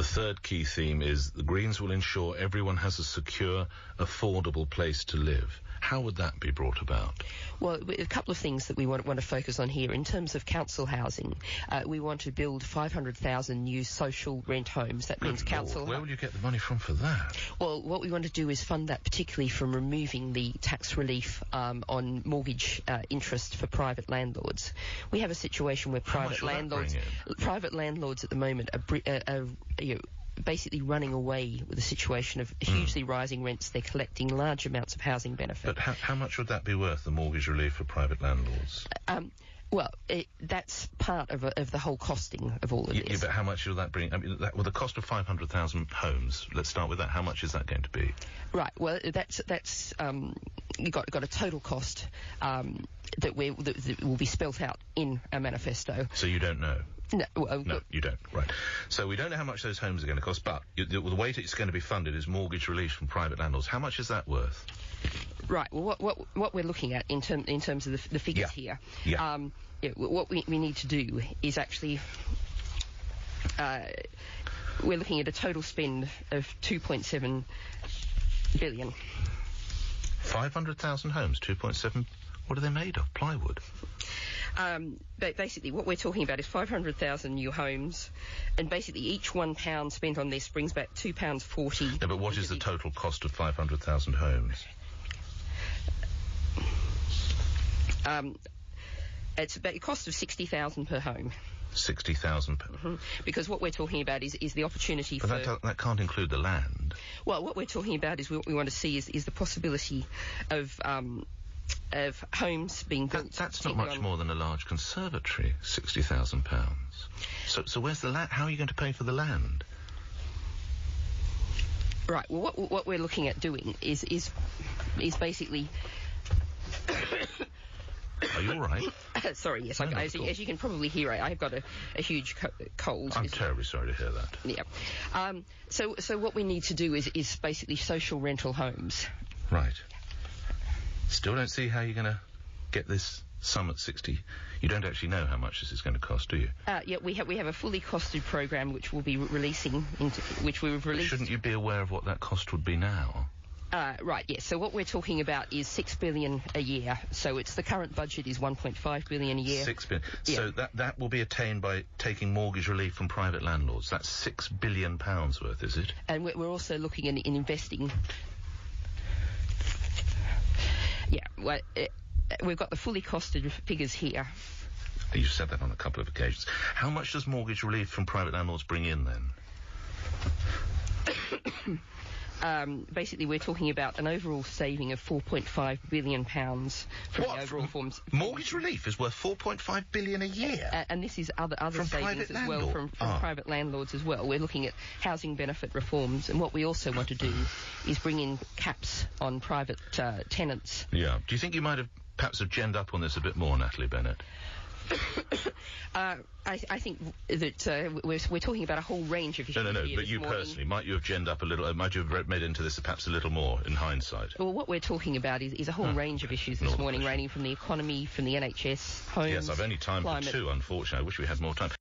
the third key theme is the Greens will ensure everyone has a secure, affordable place to live. How would that be brought about? Well, a couple of things that we want to focus on here. In terms of council housing, we want to build 500,000 new social rent homes. That means council... Where will you get the money from for that? Well, what we want to do is fund that particularly from removing the tax relief on mortgage interest for private landlords. We have a situation where private landlords at the moment are basically running away with a situation of hugely rising rents. They're collecting large amounts of housing benefit. But how much would that be worth, the mortgage relief for private landlords? That's part of the whole costing of all of this. Yeah, but how much will that bring? I mean, the cost of 500,000 homes, let's start with that. How much is that going to be? Right, well, that's you've got a total cost that will be spelt out in our manifesto. So you don't know? No, you don't. Right. So we don't know how much those homes are going to cost, but the way it's going to be funded is mortgage relief from private landlords. How much is that worth? Right. Well, what we're looking at in terms of the figures here, what we need to do is actually we're looking at a total spend of 2.7 billion. 500,000 homes, 2.7. What are they made of? Plywood? Basically, what we're talking about is 500,000 new homes, and basically each £1 spent on this brings back £2.40. Yeah, but what is the total cost of 500,000 homes? It's about a cost of 60,000 per home. 60,000 per... Mm-hmm. Because what we're talking about is the opportunity but that can't include the land. Well, what we're talking about is what we want to see is the possibility of homes being built. That's not much more than a large conservatory, £60,000. So where's the land? How are you going to pay for the land? Right. Well, what we're looking at doing is basically. Are you all right? Sorry, yes. As you can probably hear, I've got a huge cold. I'm terribly sorry to hear that. Yeah. So what we need to do is basically social rental homes. Right. Still don't see how you're going to get this sum at 60. You don't actually know how much this is going to cost, do you? Yeah, we have a fully costed program which we'll be releasing which we've released. Shouldn't you be aware of what that cost would be now? Right, yes. So what we're talking about is $6 billion a year. So the current budget is $1.5 billion a year. $6 billion. Yeah. So that will be attained by taking mortgage relief from private landlords. That's £6 billion worth, is it? And we're also looking in investing. Yeah, well, we've got the fully costed figures here. You've said that on a couple of occasions. How much does mortgage relief from private landlords bring in, then? Basically, we're talking about an overall saving of £4.5 billion from the overall forms. Mortgage relief is worth £4.5 billion a year? And this is other from savings as well from private landlords as well. We're looking at housing benefit reforms, and what we also want to do is bring in caps on private tenants. Yeah. Do you think you might have perhaps ginned up on this a bit more, Natalie Bennett? I think that we're talking about a whole range of issues. No, but you personally, might you have ginned up a little, might you have made into this perhaps a little more in hindsight? Well, what we're talking about is a whole range of issues this morning, ranging from the economy, from the NHS, homes, yes, I've only time climate. for two, unfortunately. I wish we had more time.